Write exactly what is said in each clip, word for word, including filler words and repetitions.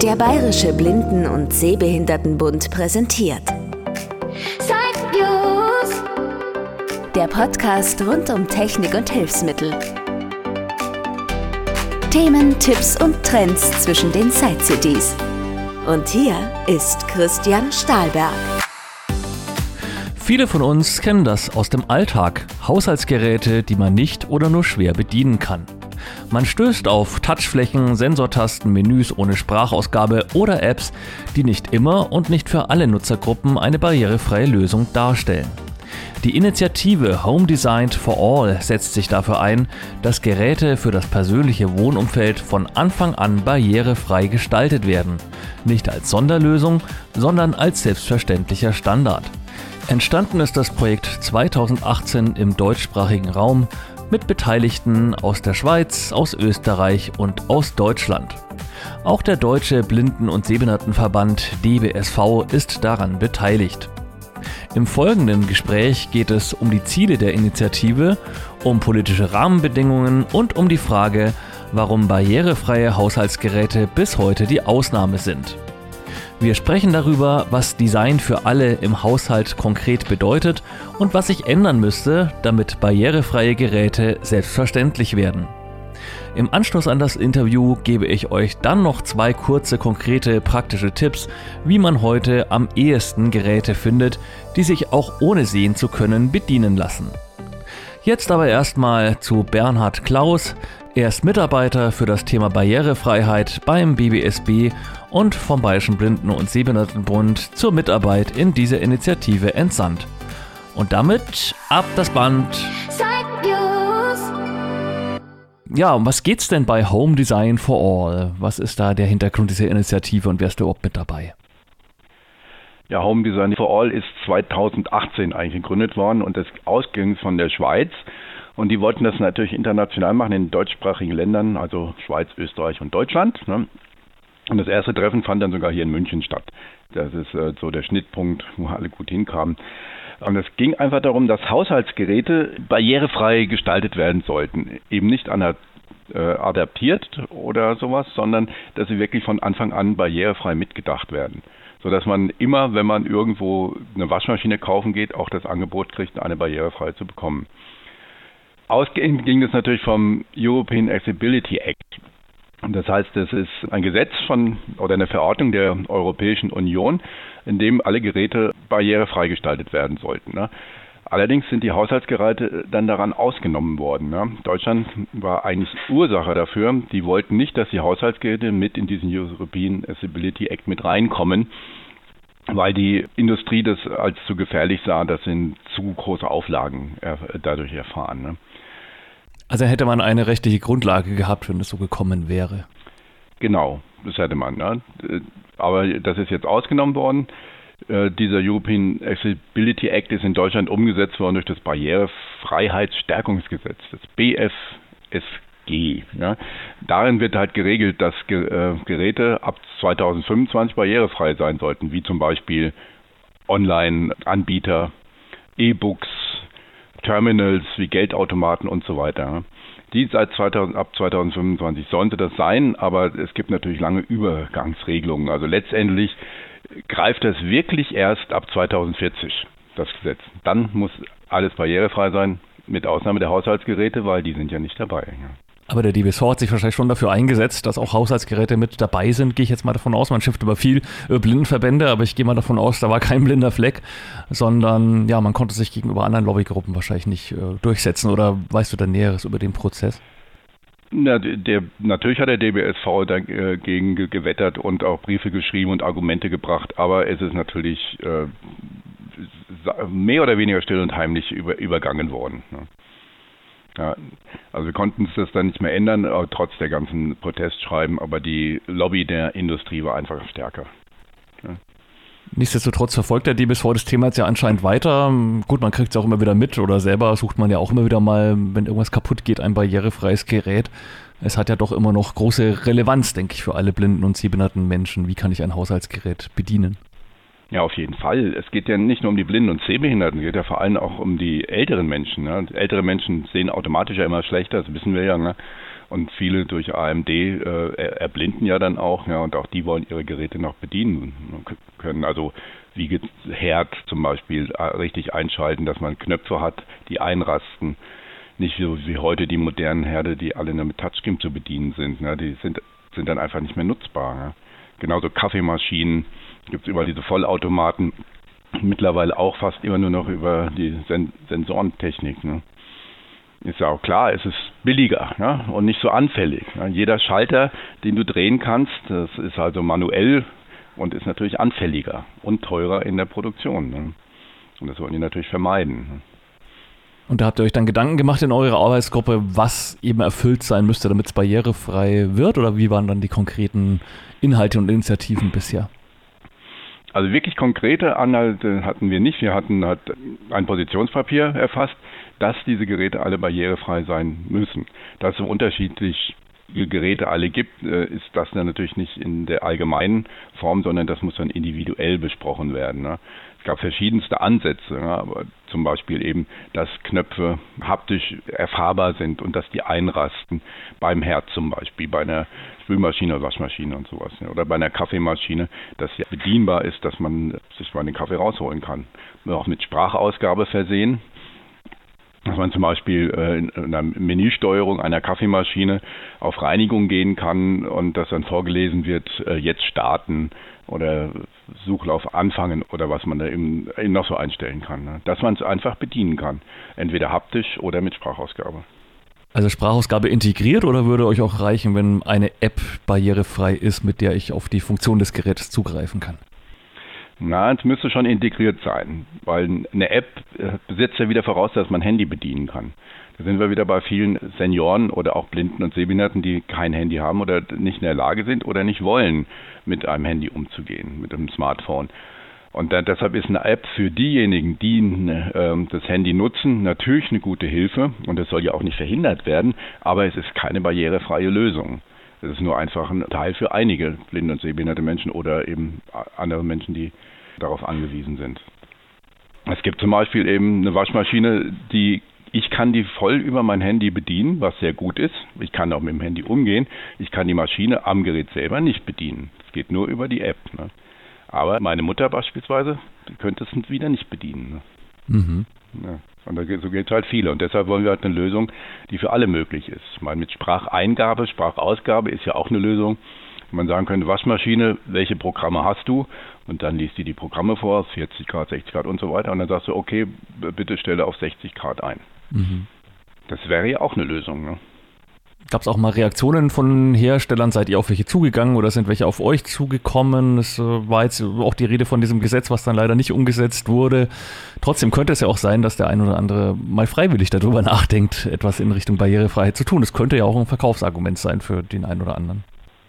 Der Bayerische Blinden- und Sehbehindertenbund präsentiert der Podcast rund um Technik und Hilfsmittel. Themen, Tipps und Trends zwischen den Side-C Ds. Und hier ist Christian Stahlberg. Viele von uns kennen das aus dem Alltag. Haushaltsgeräte, die man nicht oder nur schwer bedienen kann. Man stößt auf Touchflächen, Sensortasten, Menüs ohne Sprachausgabe oder Apps, die nicht immer und nicht für alle Nutzergruppen eine barrierefreie Lösung darstellen. Die Initiative Home Designed for All setzt sich dafür ein, dass Geräte für das persönliche Wohnumfeld von Anfang an barrierefrei gestaltet werden. Nicht als Sonderlösung, sondern als selbstverständlicher Standard. Entstanden ist das Projekt zweitausendachtzehn im deutschsprachigen Raum mit Beteiligten aus der Schweiz, aus Österreich und aus Deutschland. Auch der Deutsche Blinden- und Sehbehindertenverband D B S V ist daran beteiligt. Im folgenden Gespräch geht es um die Ziele der Initiative, um politische Rahmenbedingungen und um die Frage, warum barrierefreie Haushaltsgeräte bis heute die Ausnahme sind. Wir sprechen darüber, was Design für alle im Haushalt konkret bedeutet und was sich ändern müsste, damit barrierefreie Geräte selbstverständlich werden. Im Anschluss an das Interview gebe ich euch dann noch zwei kurze, konkrete, praktische Tipps, wie man heute am ehesten Geräte findet, die sich auch ohne sehen zu können bedienen lassen. Jetzt aber erstmal zu Bernhard Klaus. Er ist Mitarbeiter für das Thema Barrierefreiheit beim B B S B und vom Bayerischen Blinden- und Sehbehindertenbund zur Mitarbeit in dieser Initiative entsandt. Und damit ab das Band. Ja, um was geht's denn bei Home Design for All? Was ist da der Hintergrund dieser Initiative und wer ist da überhaupt mit dabei? Ja, Home Design for All ist zweitausendachtzehn eigentlich gegründet worden und das ausging von der Schweiz. Und die wollten das natürlich international machen in deutschsprachigen Ländern, also Schweiz, Österreich und Deutschland. Ne? Und das erste Treffen fand dann sogar hier in München statt. Das ist äh, so der Schnittpunkt, wo alle gut hinkamen. Und es ging einfach darum, dass Haushaltsgeräte barrierefrei gestaltet werden sollten. Eben nicht ana- äh, adaptiert oder sowas, sondern dass sie wirklich von Anfang an barrierefrei mitgedacht werden. Sodass man immer, wenn man irgendwo eine Waschmaschine kaufen geht, auch das Angebot kriegt, eine barrierefrei zu bekommen. Ausgehend ging das natürlich vom European Accessibility Act. Das heißt, das ist ein Gesetz von oder eine Verordnung der Europäischen Union, in dem alle Geräte barrierefrei gestaltet werden sollten. Ne? Allerdings sind die Haushaltsgeräte dann daran ausgenommen worden. Ne? Deutschland war eigentlich Ursache dafür. Die wollten nicht, dass die Haushaltsgeräte mit in diesen European Accessibility Act mit reinkommen, weil die Industrie das als zu gefährlich sah, dass sie zu große Auflagen dadurch erfahren. Ne? Also hätte man eine rechtliche Grundlage gehabt, wenn es so gekommen wäre. Genau, das hätte man. Ne? Aber das ist jetzt ausgenommen worden. Äh, dieser European Accessibility Act ist in Deutschland umgesetzt worden durch das Barrierefreiheitsstärkungsgesetz, das B F S G. Ja? Darin wird halt geregelt, dass Ge- äh, Geräte ab zweitausendfünfundzwanzig barrierefrei sein sollten, wie zum Beispiel Online-Anbieter, E-Books, Terminals wie Geldautomaten und so weiter. Die seit zweitausend, ab zweitausendfünfundzwanzig sollte das sein, aber es gibt natürlich lange Übergangsregelungen. Also letztendlich greift das wirklich erst ab zweitausendvierzig, das Gesetz. Dann muss alles barrierefrei sein, mit Ausnahme der Haushaltsgeräte, weil die sind ja nicht dabei. Aber der D B S V hat sich wahrscheinlich schon dafür eingesetzt, dass auch Haushaltsgeräte mit dabei sind, gehe ich jetzt mal davon aus. Man schifft über viel äh, Blindenverbände, aber ich gehe mal davon aus, da war kein blinder Fleck, sondern ja, man konnte sich gegenüber anderen Lobbygruppen wahrscheinlich nicht äh, durchsetzen. Oder weißt du da Näheres über den Prozess? Na, der, natürlich hat der D B S V dagegen gewettert und auch Briefe geschrieben und Argumente gebracht, aber es ist natürlich äh, mehr oder weniger still und heimlich über, übergangen worden. Ne? Ja, also wir konnten das dann nicht mehr ändern, trotz der ganzen Protestschreiben, aber die Lobby der Industrie war einfach stärker. Ja. Nichtsdestotrotz verfolgt der D B S V das Thema jetzt ja anscheinend weiter. Gut, man kriegt es auch immer wieder mit oder selber sucht man ja auch immer wieder mal, wenn irgendwas kaputt geht, ein barrierefreies Gerät. Es hat ja doch immer noch große Relevanz, denke ich, für alle blinden und sehbehinderten Menschen. Wie kann ich ein Haushaltsgerät bedienen? Ja, auf jeden Fall. Es geht ja nicht nur um die Blinden und Sehbehinderten, es geht ja vor allem auch um die älteren Menschen. Ne? Ältere Menschen sehen automatisch ja immer schlechter, das wissen wir ja. Ne? und viele durch A M D äh, erblinden ja dann auch, ja, und auch die wollen ihre Geräte noch bedienen können. Also wie Herd zum Beispiel richtig einschalten, dass man Knöpfe hat, die einrasten. Nicht so wie heute die modernen Herde, die alle nur mit Touchscreen zu bedienen sind. Ne? Die sind, sind dann einfach nicht mehr nutzbar. Ne? Genauso Kaffeemaschinen, gibt es überall diese Vollautomaten, mittlerweile auch fast immer nur noch über die Sen- Sensorentechnik. Ne? Ist ja auch klar, es ist billiger, ja? Und nicht so anfällig. Ne? Jeder Schalter, den du drehen kannst, das ist also manuell und ist natürlich anfälliger und teurer in der Produktion. Ne? Und das wollen die natürlich vermeiden. Ne? Und da habt ihr euch dann Gedanken gemacht in eurer Arbeitsgruppe, was eben erfüllt sein müsste, damit es barrierefrei wird? Oder wie waren dann die konkreten Inhalte und Initiativen bisher? Also wirklich konkrete Anhalte hatten wir nicht. Wir hatten halt ein Positionspapier erfasst, dass diese Geräte alle barrierefrei sein müssen. Dass es unterschiedliche Geräte alle gibt, ist das dann natürlich nicht in der allgemeinen Form, sondern das muss dann individuell besprochen werden. Ne? Es gab verschiedenste Ansätze, ja, aber zum Beispiel eben, dass Knöpfe haptisch erfahrbar sind und dass die einrasten beim Herd zum Beispiel, bei einer Spülmaschine oder Waschmaschine und sowas. Ja, oder bei einer Kaffeemaschine, dass sie bedienbar ist, dass man sich mal den Kaffee rausholen kann. Auch mit Sprachausgabe versehen. Dass man zum Beispiel äh, in einer Menüsteuerung einer Kaffeemaschine auf Reinigung gehen kann und dass dann vorgelesen wird, äh, jetzt starten oder Suchlauf anfangen oder was man da eben, eben noch so einstellen kann. Ne? Dass man es einfach bedienen kann, entweder haptisch oder mit Sprachausgabe. Also Sprachausgabe integriert oder würde euch auch reichen, wenn eine App barrierefrei ist, mit der ich auf die Funktion des Geräts zugreifen kann? Na, es müsste schon integriert sein, weil eine App setzt ja wieder voraus, dass man Handy bedienen kann. Da sind wir wieder bei vielen Senioren oder auch Blinden und Sehbehinderten, die kein Handy haben oder nicht in der Lage sind oder nicht wollen, mit einem Handy umzugehen, mit einem Smartphone. Und da, deshalb ist eine App für diejenigen, die äh, das Handy nutzen, natürlich eine gute Hilfe und das soll ja auch nicht verhindert werden, aber es ist keine barrierefreie Lösung. Es ist nur einfach ein Teil für einige blinde und sehbehinderte Menschen oder eben andere Menschen, die darauf angewiesen sind. Es gibt zum Beispiel eben eine Waschmaschine, die ich kann die voll über mein Handy bedienen, was sehr gut ist. Ich kann auch mit dem Handy umgehen. Ich kann die Maschine am Gerät selber nicht bedienen. Es geht nur über die App. Ne? Aber meine Mutter beispielsweise könnte es wieder nicht bedienen. Ne? Mhm. Ja. Und so geht es halt viele. Und deshalb wollen wir halt eine Lösung, die für alle möglich ist. Ich meine, mit Spracheingabe, Sprachausgabe ist ja auch eine Lösung. Man sagen könnte, Waschmaschine, welche Programme hast du? Und dann liest die die Programme vor, vierzig Grad, sechzig Grad und so weiter. Und dann sagst du, okay, bitte stelle auf sechzig Grad ein. Mhm. Das wäre ja auch eine Lösung, ne? Gab es auch mal Reaktionen von Herstellern? Seid ihr auf welche zugegangen oder sind welche auf euch zugekommen? Es war jetzt auch die Rede von diesem Gesetz, was dann leider nicht umgesetzt wurde. Trotzdem könnte es ja auch sein, dass der ein oder andere mal freiwillig darüber nachdenkt, etwas in Richtung Barrierefreiheit zu tun. Das könnte ja auch ein Verkaufsargument sein für den einen oder anderen.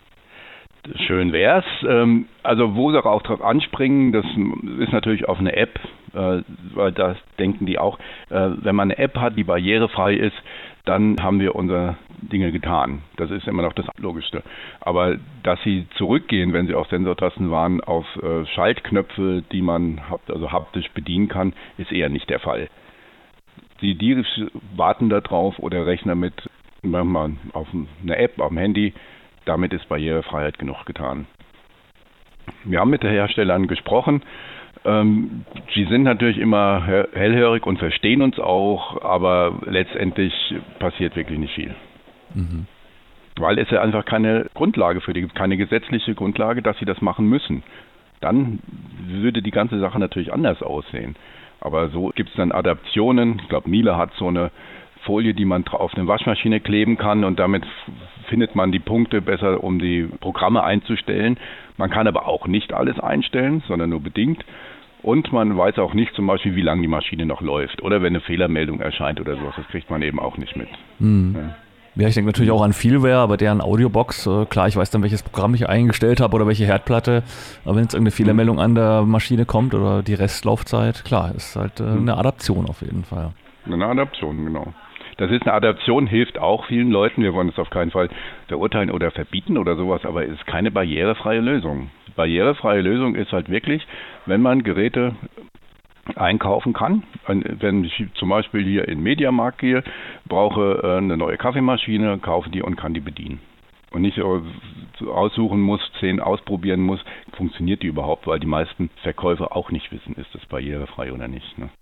Schön wär's. Also wo sie auch drauf anspringen, das ist natürlich auf eine App, weil das denken die auch, wenn man eine App hat, die barrierefrei ist, dann haben wir unsere Dinge getan. Das ist immer noch das Logischste. Aber dass sie zurückgehen, wenn sie auf Sensortasten waren, auf Schaltknöpfe, die man also haptisch bedienen kann, ist eher nicht der Fall. Die, die warten da drauf oder rechnen damit, manchmal auf eine App, auf dem Handy. Damit ist Barrierefreiheit genug getan. Wir haben mit den Herstellern gesprochen. Ähm, sie sind natürlich immer hellhörig und verstehen uns auch, aber letztendlich passiert wirklich nicht viel. Mhm. Weil es ja einfach keine Grundlage für die gibt, keine gesetzliche Grundlage, dass sie das machen müssen. Dann würde die ganze Sache natürlich anders aussehen. Aber so gibt es dann Adaptionen. Ich glaube, Miele hat so eine Folie, die man auf eine Waschmaschine kleben kann und damit findet man die Punkte besser, um die Programme einzustellen. Man kann aber auch nicht alles einstellen, sondern nur bedingt. Und man weiß auch nicht zum Beispiel, wie lange die Maschine noch läuft oder wenn eine Fehlermeldung erscheint oder sowas. Das kriegt man eben auch nicht mit. Mhm. Ja. Ja, ich denke natürlich auch an Feelware, aber deren Audiobox, äh, klar, ich weiß dann, welches Programm ich eingestellt habe oder welche Herdplatte, aber wenn jetzt irgendeine Fehlermeldung an der Maschine kommt oder die Restlaufzeit, klar, ist halt äh, eine Adaption auf jeden Fall. Eine Adaption, genau. Das ist eine Adaption, hilft auch vielen Leuten. Wir wollen es auf keinen Fall verurteilen oder verbieten oder sowas, aber es ist keine barrierefreie Lösung. Die barrierefreie Lösung ist halt wirklich, wenn man Geräte einkaufen kann. Wenn ich zum Beispiel hier in den Mediamarkt gehe, brauche eine neue Kaffeemaschine, kaufe die und kann die bedienen. Und nicht aussuchen muss, zehn ausprobieren muss, funktioniert die überhaupt, weil die meisten Verkäufer auch nicht wissen, ist das barrierefrei oder nicht. Ne?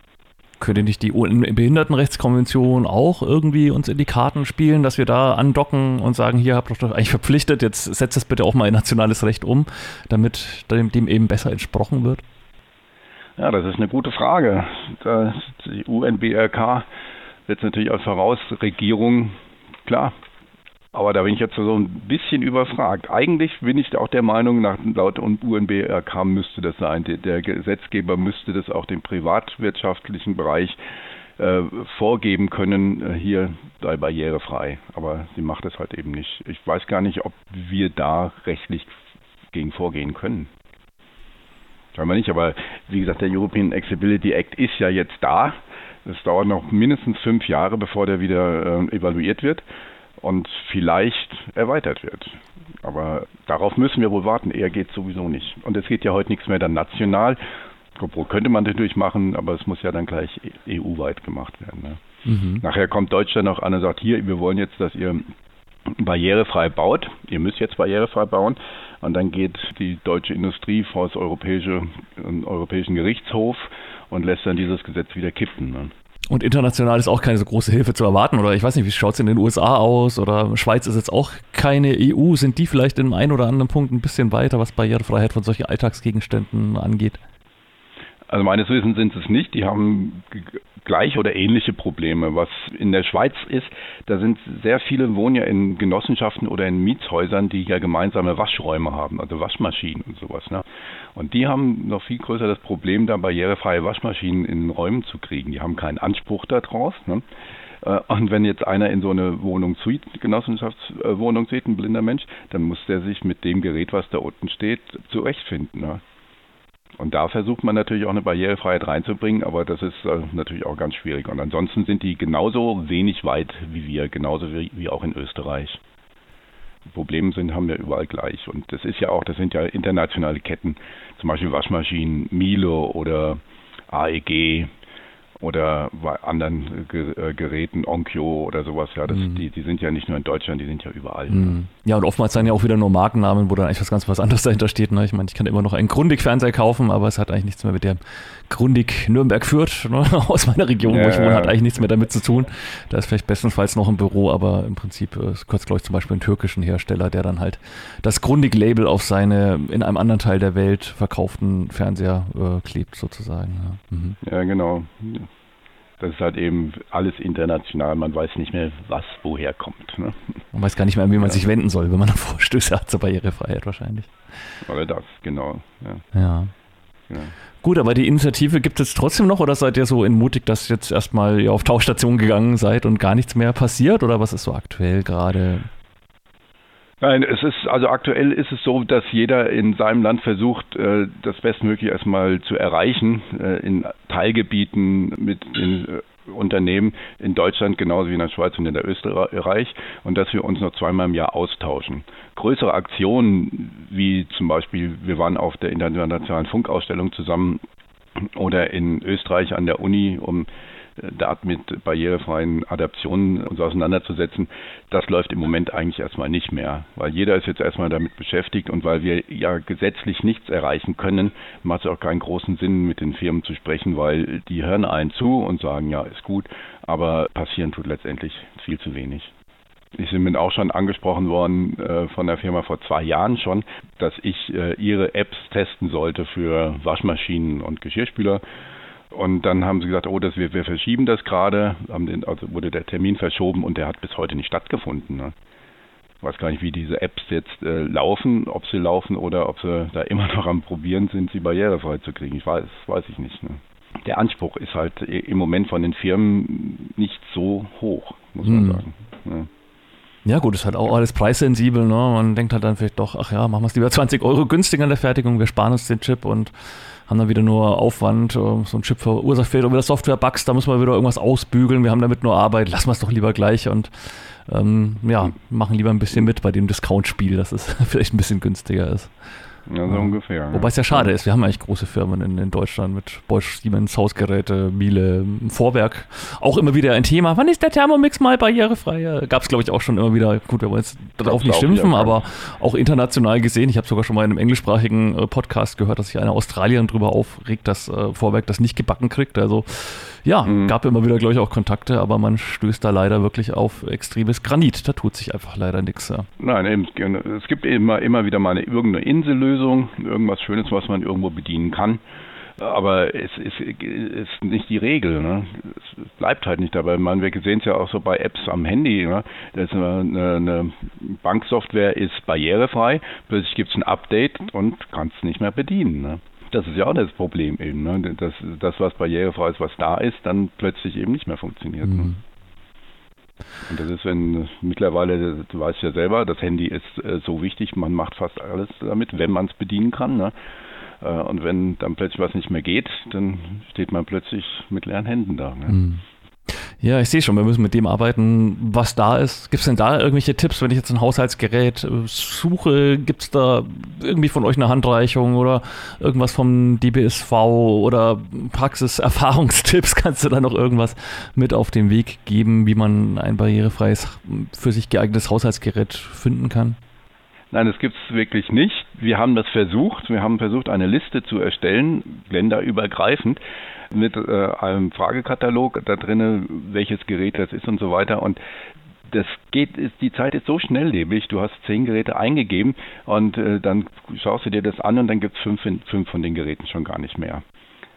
Könnte nicht die U N-Behindertenrechtskonvention auch irgendwie uns in die Karten spielen, dass wir da andocken und sagen, hier habt ihr doch eigentlich verpflichtet, jetzt setzt das bitte auch mal in nationales Recht um, damit dem eben besser entsprochen wird? Ja, das ist eine gute Frage. Das, die U N B R K wird natürlich als Vorausregierung, klar, aber da bin ich jetzt so ein bisschen überfragt. Eigentlich bin ich auch der Meinung, nach, laut U N B R K müsste das sein. Der Gesetzgeber müsste das auch dem privatwirtschaftlichen Bereich äh, vorgeben können, hier sei barrierefrei. Aber sie macht es halt eben nicht. Ich weiß gar nicht, ob wir da rechtlich gegen vorgehen können. Scheinbar nicht, aber wie gesagt, der European Accessibility Act ist ja jetzt da. Es dauert noch mindestens fünf Jahre, bevor der wieder äh, evaluiert wird und vielleicht erweitert wird. Aber darauf müssen wir wohl warten. Eher geht es sowieso nicht. Und es geht ja heute nichts mehr dann national. Obwohl könnte man natürlich machen, aber es muss ja dann gleich E U-weit gemacht werden. Ne? Mhm. Nachher kommt Deutschland noch an und sagt, hier, wir wollen jetzt, dass ihr barrierefrei baut. Ihr müsst jetzt barrierefrei bauen. Und dann geht die deutsche Industrie vor das europäische, den Europäischen Gerichtshof und lässt dann dieses Gesetz wieder kippen. Ne? Und international ist auch keine so große Hilfe zu erwarten. Oder ich weiß nicht, wie schaut es in den U S A aus? Oder Schweiz ist jetzt auch keine E U. Sind die vielleicht in einem oder anderen Punkt ein bisschen weiter, was Barrierefreiheit von solchen Alltagsgegenständen angeht? Also meines Wissens sind es nicht. Die haben gleiche oder ähnliche Probleme. Was in der Schweiz ist, da sind sehr viele wohnen ja in Genossenschaften oder in Mietshäusern, die ja gemeinsame Waschräume haben, also Waschmaschinen und sowas. Ne? Und die haben noch viel größer das Problem, da barrierefreie Waschmaschinen in Räumen zu kriegen. Die haben keinen Anspruch daraus. Ne? Und wenn jetzt einer in so eine Wohnung zieht, Genossenschaftswohnung zieht, ein blinder Mensch, dann muss der sich mit dem Gerät, was da unten steht, zurechtfinden. Ne? Und da versucht man natürlich auch eine Barrierefreiheit reinzubringen, aber das ist äh, natürlich auch ganz schwierig. Und ansonsten sind die genauso wenig weit wie wir, genauso wie, wie auch in Österreich. Probleme sind, haben wir überall gleich. Und das ist ja auch, das sind ja internationale Ketten, zum Beispiel Waschmaschinen, Miele oder A E G oder bei anderen Ge- Geräten, Onkyo oder sowas. Ja, das, mhm. die, die sind ja nicht nur in Deutschland, die sind ja überall. Mhm. Ja, und oftmals sind ja auch wieder nur Markennamen, wo dann eigentlich was ganz was anderes dahinter steht. Ne? Ich meine, ich kann immer noch einen Grundig-Fernseher kaufen, aber es hat eigentlich nichts mehr mit der Grundig Nürnberg-Fürth, ne? Aus meiner Region, ja, wo ich wohne, hat eigentlich nichts mehr damit zu tun. Da ist vielleicht bestenfalls noch ein Büro, aber im Prinzip ist kurz, glaube ich, zum Beispiel einen türkischen Hersteller, der dann halt das Grundig-Label auf seine in einem anderen Teil der Welt verkauften Fernseher äh, klebt sozusagen. Ja, mhm. ja genau. Das ist halt eben alles international. Man weiß nicht mehr, was woher kommt. Ne? Man weiß gar nicht mehr, an wen man ja. sich wenden soll, wenn man Vorstöße hat zur Barrierefreiheit wahrscheinlich. Oder das, genau. Ja. ja. ja. Gut, aber die Initiative gibt es trotzdem noch oder seid ihr so entmutigt, dass ihr jetzt erstmal ja, auf Tauchstation gegangen seid und gar nichts mehr passiert? Oder was ist so aktuell gerade? Nein, es ist, also aktuell ist es so, dass jeder in seinem Land versucht, das bestmöglich erstmal zu erreichen, in Teilgebieten mit den Unternehmen in Deutschland genauso wie in der Schweiz und in der Österreich, und dass wir uns noch zweimal im Jahr austauschen. Größere Aktionen, wie zum Beispiel, wir waren auf der internationalen Funkausstellung zusammen oder in Österreich an der Uni, um da mit barrierefreien Adaptionen uns auseinanderzusetzen, das läuft im Moment eigentlich erstmal nicht mehr, weil jeder ist jetzt erstmal damit beschäftigt und weil wir ja gesetzlich nichts erreichen können, macht es auch keinen großen Sinn, mit den Firmen zu sprechen, weil die hören einen zu und sagen, ja, ist gut, aber passieren tut letztendlich viel zu wenig. Ich bin auch schon angesprochen worden äh, von der Firma vor zwei Jahren schon, dass ich äh, ihre Apps testen sollte für Waschmaschinen und Geschirrspüler. Und dann haben sie gesagt, oh, das, wir, wir verschieben das gerade, haben den, also wurde der Termin verschoben und der hat bis heute nicht stattgefunden. Ne? Ich weiß gar nicht, wie diese Apps jetzt äh, laufen, ob sie laufen oder ob sie da immer noch am Probieren sind, sie barrierefrei zu kriegen. Ich weiß, weiß ich nicht. Ne? Der Anspruch ist halt im Moment von den Firmen nicht so hoch, muss man hm. sagen. Ne? Ja gut, ist halt auch alles preissensibel, ne? Man denkt halt dann vielleicht doch, ach ja, machen wir es lieber zwanzig Euro günstiger in der Fertigung, wir sparen uns den Chip und haben dann wieder nur Aufwand, so ein Chip verursacht vielleicht auch wieder Software-Bugs, da müssen wir wieder irgendwas ausbügeln, wir haben damit nur Arbeit, lassen wir es doch lieber gleich und ähm, ja, machen lieber ein bisschen mit bei dem Discount-Spiel, dass es vielleicht ein bisschen günstiger ist. Ja, so ungefähr. Wobei es ja schade ist, wir haben eigentlich große Firmen in, in Deutschland mit Bosch, Siemens, Hausgeräte, Miele, Vorwerk. Auch immer wieder ein Thema. Wann ist der Thermomix mal barrierefrei? Gab es, glaube ich, auch schon immer wieder. Gut, wir wollen jetzt darauf nicht schimpfen, aber auch international gesehen. Ich habe sogar schon mal in einem englischsprachigen äh, Podcast gehört, dass sich eine Australierin darüber aufregt, dass äh, Vorwerk das nicht gebacken kriegt. Also ja, mhm. gab immer wieder, glaube ich, auch Kontakte, aber man stößt da leider wirklich auf extremes Granit. Da tut sich einfach leider nichts. Ja. Nein, eben, es gibt immer, immer wieder mal eine, irgendeine Insellösung, irgendwas Schönes, was man irgendwo bedienen kann. Aber es ist, ist nicht die Regel. Ne? Es bleibt halt nicht dabei. Man, wir sehen es ja auch so bei Apps am Handy. Ne? Das ist eine, eine Banksoftware ist barrierefrei, plötzlich gibt es ein Update und kannst es nicht mehr bedienen. Ne? Das ist ja auch das Problem eben, ne? dass das, was barrierefrei ist, was da ist, dann plötzlich eben nicht mehr funktioniert. Mhm. Ne? Und das ist, wenn mittlerweile, du weißt ja selber, das Handy ist äh, so wichtig, man macht fast alles damit, wenn man es bedienen kann. Ne? Äh, und wenn dann plötzlich was nicht mehr geht, dann steht man plötzlich mit leeren Händen da. Ne? Mhm. Ja, ich sehe schon, wir müssen mit dem arbeiten, was da ist. Gibt es denn da irgendwelche Tipps, wenn ich jetzt ein Haushaltsgerät suche? Gibt es da irgendwie von euch eine Handreichung oder irgendwas vom D B S V oder Praxiserfahrungstipps? Kannst du da noch irgendwas mit auf den Weg geben, wie man ein barrierefreies, für sich geeignetes Haushaltsgerät finden kann? Nein, das gibt es wirklich nicht. Wir haben das versucht. Wir haben versucht, eine Liste zu erstellen, länderübergreifend, mit äh, einem Fragekatalog da drin, welches Gerät das ist und so weiter. Und das geht, ist, die Zeit ist so schnelllebig. Du hast zehn Geräte eingegeben und äh, dann schaust du dir das an und dann gibt es fünf, fünf von den Geräten schon gar nicht mehr.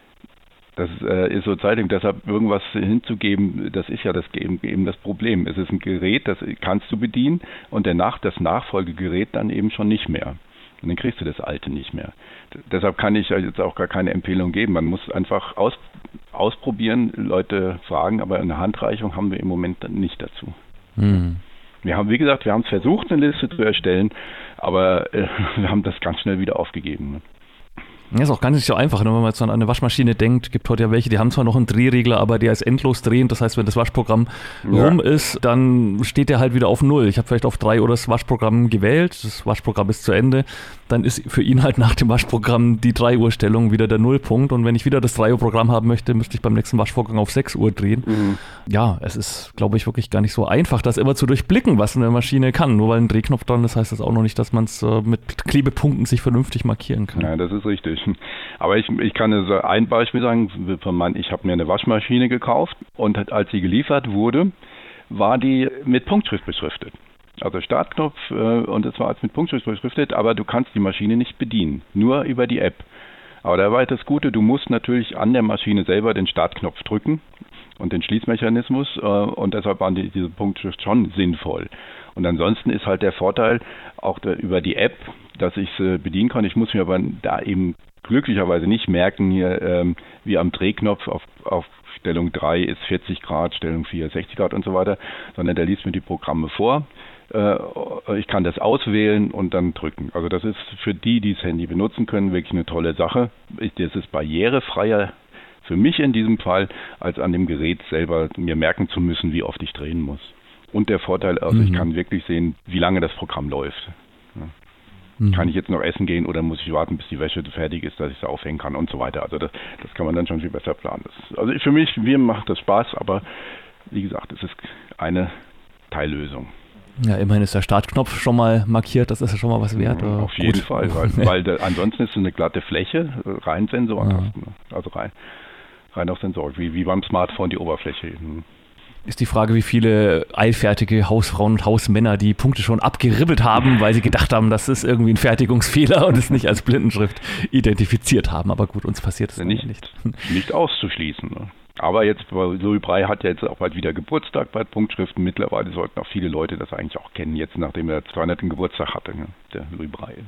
Das äh, ist so zeitig, deshalb irgendwas hinzugeben, das ist ja das, eben das Problem. Es ist ein Gerät, das kannst du bedienen und danach das Nachfolgegerät dann eben schon nicht mehr. Und dann kriegst du das alte nicht mehr. D- deshalb kann ich jetzt auch gar keine Empfehlung geben. Man muss einfach aus, ausprobieren, Leute fragen, aber eine Handreichung haben wir im Moment nicht dazu. Hm. Wir haben, wie gesagt, wir haben es versucht, eine Liste zu erstellen, aber äh, wir haben das ganz schnell wieder aufgegeben. Ja, ist auch gar nicht so einfach, wenn man jetzt an eine Waschmaschine denkt. Gibt heute ja welche, die haben zwar noch einen Drehregler, aber der ist endlos drehend. Das heißt, wenn das Waschprogramm ja. rum ist, dann steht der halt wieder auf Null. Ich habe vielleicht auf drei Uhr das Waschprogramm gewählt, das Waschprogramm ist zu Ende. Dann ist für ihn halt nach dem Waschprogramm die drei Uhr Stellung wieder der Nullpunkt. Und wenn ich wieder das drei Uhr Programm haben möchte, müsste ich beim nächsten Waschvorgang auf sechs Uhr drehen. Mhm. Ja, es ist, glaube ich, wirklich gar nicht so einfach, das immer zu durchblicken, was eine Maschine kann. Nur weil ein Drehknopf dran ist, heißt das auch noch nicht, dass man es äh, mit Klebepunkten sich vernünftig markieren kann. Ja, das ist richtig. Aber ich, ich kann also ein Beispiel sagen, ich habe mir eine Waschmaschine gekauft und als sie geliefert wurde, war die mit Punktschrift beschriftet. Also Startknopf äh, und es war als mit Punktschrift beschriftet, aber du kannst die Maschine nicht bedienen, nur über die App. Aber da war das Gute, du musst natürlich an der Maschine selber den Startknopf drücken und den Schließmechanismus äh, und deshalb waren die, diese Punktschrift schon sinnvoll. Und ansonsten ist halt der Vorteil auch der, über die App, dass ich es äh, bedienen kann. Ich muss mir aber da eben glücklicherweise nicht merken, hier ähm, wie am Drehknopf auf, auf Stellung drei ist vierzig Grad, Stellung vier sechzig Grad und so weiter, sondern der liest mir die Programme vor. Äh, ich kann das auswählen und dann drücken. Also das ist für die, die das Handy benutzen können, wirklich eine tolle Sache. Das ist barrierefreier für mich in diesem Fall, als an dem Gerät selber mir merken zu müssen, wie oft ich drehen muss. Und der Vorteil, also mhm. ich kann wirklich sehen, wie lange das Programm läuft. Ja. Mhm. Kann ich jetzt noch essen gehen oder muss ich warten, bis die Wäsche fertig ist, dass ich sie aufhängen kann und so weiter. Also das, das kann man dann schon viel besser planen. Das, also für mich, mir macht das Spaß, aber wie gesagt, es ist eine Teillösung. Ja, immerhin ist der Startknopf schon mal markiert, das ist ja schon mal was wert. Ja, auf jeden gut. Fall, weil, weil der, ansonsten ist es eine glatte Fläche, rein Sensorenkasten, ja. also rein, rein auf Sensorik, wie, wie beim Smartphone die Oberfläche. Ist die Frage, wie viele eilfertige Hausfrauen und Hausmänner die Punkte schon abgeribbelt haben, weil sie gedacht haben, das ist irgendwie ein Fertigungsfehler und es nicht als Blindenschrift identifiziert haben. Aber gut, uns passiert es ja nicht. nicht. Nicht auszuschließen. Ne? Aber jetzt, Louis Braille hat ja jetzt auch bald wieder Geburtstag bei Punktschriften. Mittlerweile sollten auch viele Leute das eigentlich auch kennen, jetzt nachdem er zweihunderten Geburtstag hatte, ne? Der Louis Braille.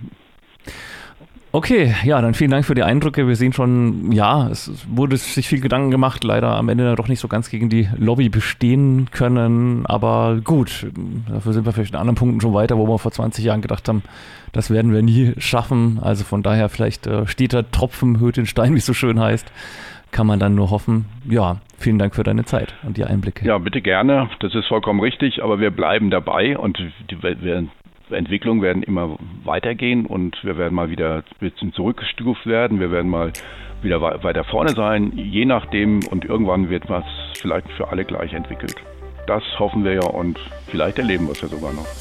Okay, ja, dann vielen Dank für die Eindrücke. Wir sehen schon, ja, es wurde sich viel Gedanken gemacht, leider am Ende doch nicht so ganz gegen die Lobby bestehen können, aber gut, dafür sind wir vielleicht in anderen Punkten schon weiter, wo wir vor zwanzig Jahren gedacht haben, das werden wir nie schaffen. Also von daher vielleicht äh, steht der Tropfen höht den Stein, wie es so schön heißt. Kann man dann nur hoffen. Ja, vielen Dank für deine Zeit und die Einblicke. Ja, bitte gerne. Das ist vollkommen richtig, aber wir bleiben dabei und die, wir Entwicklungen werden immer weitergehen und wir werden mal wieder ein bisschen zurückgestuft werden. Wir werden mal wieder weiter vorne sein, je nachdem, und irgendwann wird was vielleicht für alle gleich entwickelt. Das hoffen wir ja und vielleicht erleben wir es ja sogar noch.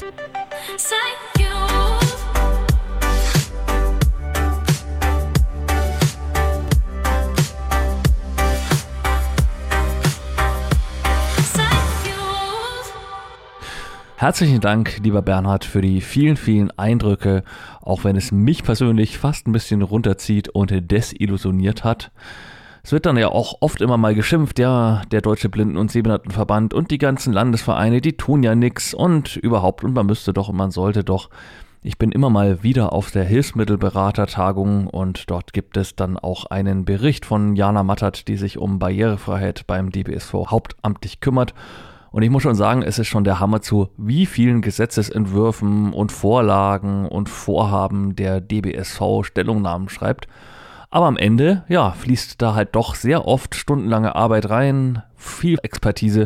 Herzlichen Dank, lieber Bernhard, für die vielen, vielen Eindrücke, auch wenn es mich persönlich fast ein bisschen runterzieht und desillusioniert hat. Es wird dann ja auch oft immer mal geschimpft, ja, der Deutsche Blinden- und Sehbehindertenverband und die ganzen Landesvereine, die tun ja nix und überhaupt, und man müsste doch und man sollte doch. Ich bin immer mal wieder auf der Hilfsmittelberatertagung und dort gibt es dann auch einen Bericht von Jana Mattert, die sich um Barrierefreiheit beim D B S V hauptamtlich kümmert. Und ich muss schon sagen, es ist schon der Hammer, zu wie vielen Gesetzesentwürfen und Vorlagen und Vorhaben der D B S V Stellungnahmen schreibt. Aber am Ende, ja, fließt da halt doch sehr oft stundenlange Arbeit rein, viel Expertise.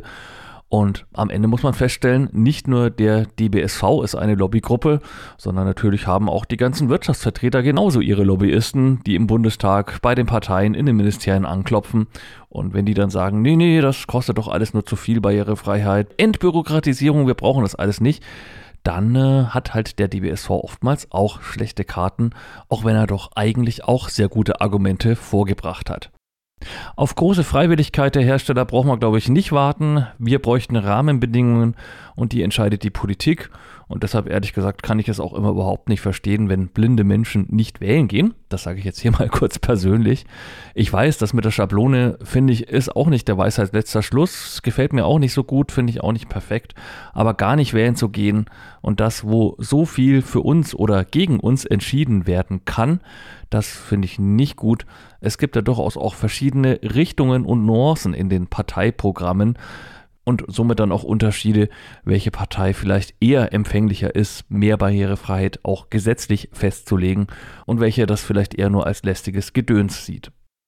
Und am Ende muss man feststellen, nicht nur der D B S V ist eine Lobbygruppe, sondern natürlich haben auch die ganzen Wirtschaftsvertreter genauso ihre Lobbyisten, die im Bundestag bei den Parteien in den Ministerien anklopfen. Und wenn die dann sagen, nee, nee, das kostet doch alles nur zu viel Barrierefreiheit, Entbürokratisierung, wir brauchen das alles nicht, dann äh, hat halt der D B S V oftmals auch schlechte Karten, auch wenn er doch eigentlich auch sehr gute Argumente vorgebracht hat. Auf große Freiwilligkeit der Hersteller brauchen wir, glaube ich, nicht warten. Wir bräuchten Rahmenbedingungen und die entscheidet die Politik. Und deshalb, ehrlich gesagt, kann ich es auch immer überhaupt nicht verstehen, wenn blinde Menschen nicht wählen gehen. Das sage ich jetzt hier mal kurz persönlich. Ich weiß, das mit der Schablone, finde ich, ist auch nicht der Weisheit letzter Schluss. Gefällt mir auch nicht so gut, finde ich auch nicht perfekt. Aber gar nicht wählen zu gehen und das, wo so viel für uns oder gegen uns entschieden werden kann, das finde ich nicht gut. Es gibt ja durchaus auch verschiedene Richtungen und Nuancen in den Parteiprogrammen und somit dann auch Unterschiede, welche Partei vielleicht eher empfänglicher ist, mehr Barrierefreiheit auch gesetzlich festzulegen und welche das vielleicht eher nur als lästiges Gedöns sieht.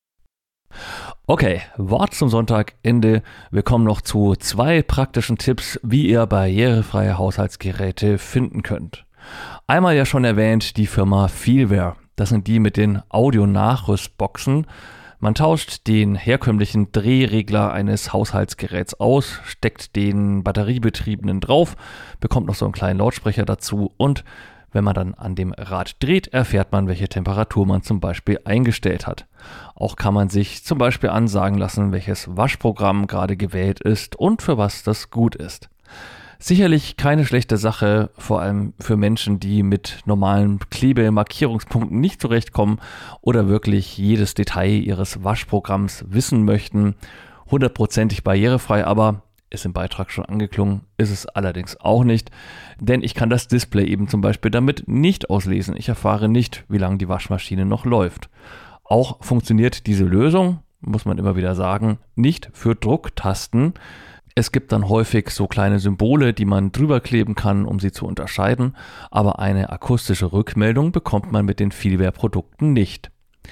Okay, Wort zum Sonntagende. Wir kommen noch zu zwei praktischen Tipps, wie ihr barrierefreie Haushaltsgeräte finden könnt. Einmal ja schon erwähnt, die Firma Feelware. Das sind die mit den Audio-Nachrüstboxen. Man tauscht den herkömmlichen Drehregler eines Haushaltsgeräts aus, steckt den batteriebetriebenen drauf, bekommt noch so einen kleinen Lautsprecher dazu und wenn man dann an dem Rad dreht, erfährt man, welche Temperatur man zum Beispiel eingestellt hat. Auch kann man sich zum Beispiel ansagen lassen, welches Waschprogramm gerade gewählt ist und für was das gut ist. Sicherlich keine schlechte Sache, vor allem für Menschen, die mit normalen Klebe-Markierungspunkten nicht zurechtkommen oder wirklich jedes Detail ihres Waschprogramms wissen möchten. Hundertprozentig barrierefrei, aber ist im Beitrag schon angeklungen, ist es allerdings auch nicht, denn ich kann das Display eben zum Beispiel damit nicht auslesen. Ich erfahre nicht, wie lange die Waschmaschine noch läuft. Auch funktioniert diese Lösung, muss man immer wieder sagen, nicht für Drucktasten. Es gibt dann häufig so kleine Symbole, die man drüber kleben kann, um sie zu unterscheiden, aber eine akustische Rückmeldung bekommt man mit den Feelware-Produkten nicht.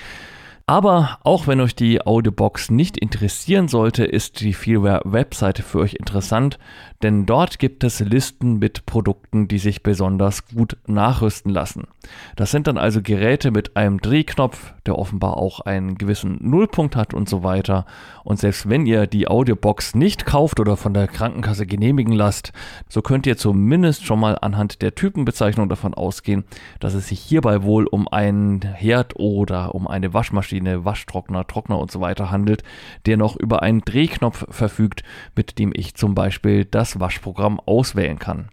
Aber auch wenn euch die Audiobox nicht interessieren sollte, ist die Feelware-Webseite für euch interessant, denn dort gibt es Listen mit Produkten, die sich besonders gut nachrüsten lassen. Das sind dann also Geräte mit einem Drehknopf, der offenbar auch einen gewissen Nullpunkt hat und so weiter. Und selbst wenn ihr die Audiobox nicht kauft oder von der Krankenkasse genehmigen lasst, so könnt ihr zumindest schon mal anhand der Typenbezeichnung davon ausgehen, dass es sich hierbei wohl um einen Herd oder um eine Waschmaschine, Waschtrockner, Trockner und so weiter handelt, der noch über einen Drehknopf verfügt, mit dem ich zum Beispiel das Waschprogramm auswählen kann.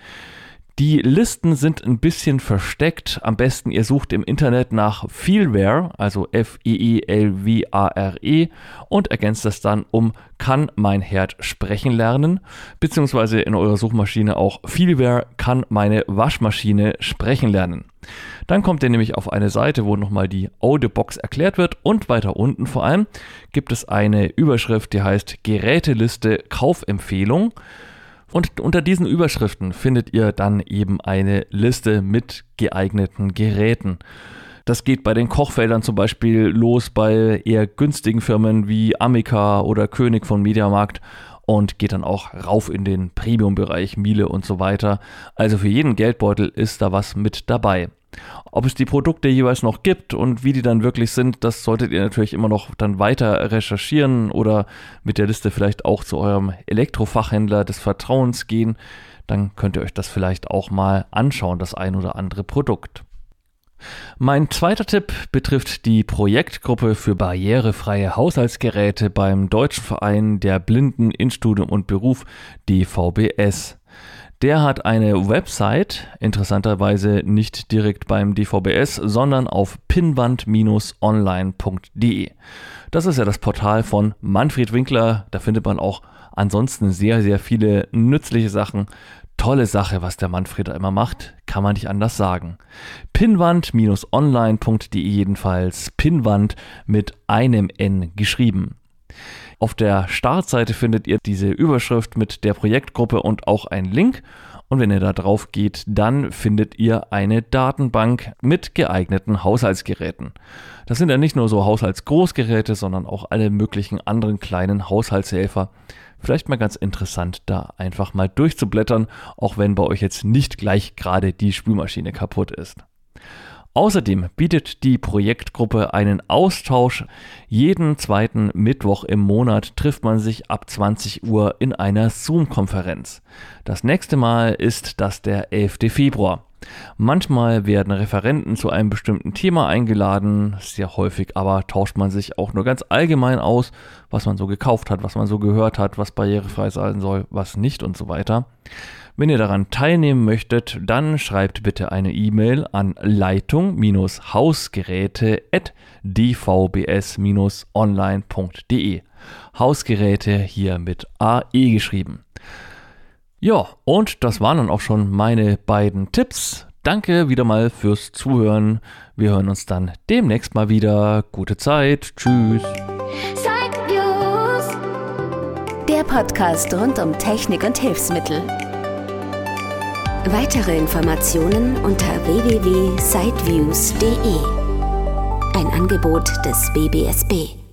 Die Listen sind ein bisschen versteckt. Am besten ihr sucht im Internet nach Feelware, also F E E L W A R E und ergänzt das dann um Kann mein Herd sprechen lernen, beziehungsweise in eurer Suchmaschine auch Feelware kann meine Waschmaschine sprechen lernen. Dann kommt ihr nämlich auf eine Seite, wo nochmal die Audiobox erklärt wird und weiter unten vor allem gibt es eine Überschrift, die heißt Geräteliste Kaufempfehlung. Und unter diesen Überschriften findet ihr dann eben eine Liste mit geeigneten Geräten. Das geht bei den Kochfeldern zum Beispiel los bei eher günstigen Firmen wie Amica oder König von Mediamarkt und geht dann auch rauf in den Premium-Bereich, Miele und so weiter. Also für jeden Geldbeutel ist da was mit dabei. Ob es die Produkte jeweils noch gibt und wie die dann wirklich sind, das solltet ihr natürlich immer noch dann weiter recherchieren oder mit der Liste vielleicht auch zu eurem Elektrofachhändler des Vertrauens gehen. Dann könnt ihr euch das vielleicht auch mal anschauen, das ein oder andere Produkt. Mein zweiter Tipp betrifft die Projektgruppe für barrierefreie Haushaltsgeräte beim Deutschen Verein der Blinden in Studium und Beruf, D V B S. Der hat eine Website, interessanterweise nicht direkt beim D V B S, sondern auf pinnwand Bindestrich online Punkt de. Das ist ja das Portal von Manfred Winkler, da findet man auch ansonsten sehr, sehr viele nützliche Sachen. Tolle Sache, was der Manfred da immer macht, kann man nicht anders sagen. pinnwand Bindestrich online Punkt de jedenfalls, Pinnwand mit einem N geschrieben. Auf der Startseite findet ihr diese Überschrift mit der Projektgruppe und auch einen Link. Und wenn ihr da drauf geht, dann findet ihr eine Datenbank mit geeigneten Haushaltsgeräten. Das sind ja nicht nur so Haushaltsgroßgeräte, sondern auch alle möglichen anderen kleinen Haushaltshelfer. Vielleicht mal ganz interessant, da einfach mal durchzublättern, auch wenn bei euch jetzt nicht gleich gerade die Spülmaschine kaputt ist. Außerdem bietet die Projektgruppe einen Austausch. Jeden zweiten Mittwoch im Monat trifft man sich ab zwanzig Uhr in einer Zoom-Konferenz. Das nächste Mal ist das der elfter Februar. Manchmal werden Referenten zu einem bestimmten Thema eingeladen, sehr häufig aber tauscht man sich auch nur ganz allgemein aus, was man so gekauft hat, was man so gehört hat, was barrierefrei sein soll, was nicht und so weiter. Wenn ihr daran teilnehmen möchtet, dann schreibt bitte eine E-Mail an leitung Bindestrich hausgeräte at d v b s Bindestrich online Punkt de. Hausgeräte hier mit A E geschrieben. Ja, und das waren dann auch schon meine beiden Tipps. Danke wieder mal fürs Zuhören. Wir hören uns dann demnächst mal wieder. Gute Zeit. Tschüss. Der Podcast rund um Technik und Hilfsmittel. Weitere Informationen unter w w w punkt siteviews punkt de. Ein Angebot des B B S B.